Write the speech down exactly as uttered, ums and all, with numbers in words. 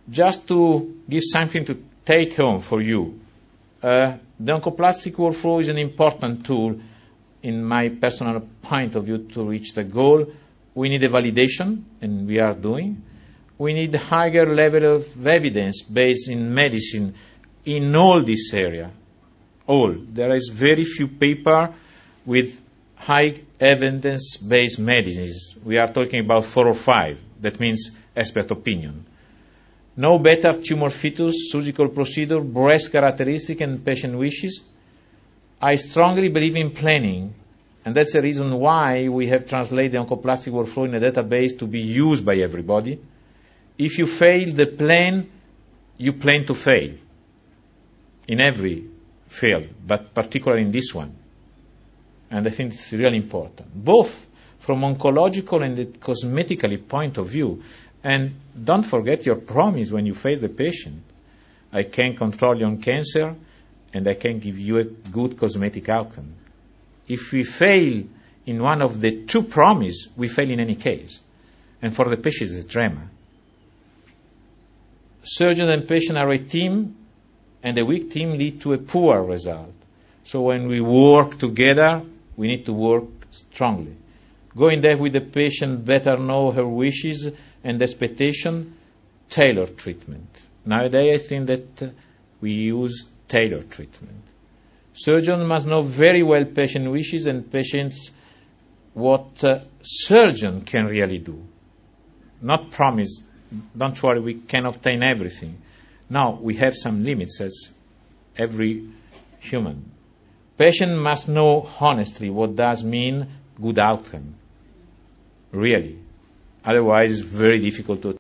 Just to give something to take home for you, uh, the oncoplastic workflow is an important tool in my personal point of view to reach the goal. We need a validation, and we are doing. We need a higher level of evidence based in medicine in all this area. All. There is very few paper with high evidence-based medicines. We are talking about four or five. That means expert opinion. No better tumor fetus, surgical procedure, breast characteristic, and patient wishes. I strongly believe in planning, and that's the reason why we have translated the oncoplastic workflow in a database to be used by everybody. If you fail the plan, you plan to fail in every field, but particularly in this one. And I think it's really important, both from oncological and the cosmetically point of view. And don't forget your promise when you face the patient. I can control your cancer, and I can give you a good cosmetic outcome. If we fail in one of the two promises, we fail in any case. And for the patient, it's a drama. Surgeon and patient are a team, and a weak team lead to a poor result. So when we work together, we need to work strongly. Go in depth with the patient, better know her wishes and expectation, tailored treatment. Nowadays, I think that uh, we use tailored treatment. Surgeon must know very well patient wishes and patients what uh, surgeon can really do. Not promise, don't worry, we can obtain everything. Now, we have some limits as every human. Patient must know honestly what does mean good outcome. Really. Otherwise, it's very difficult to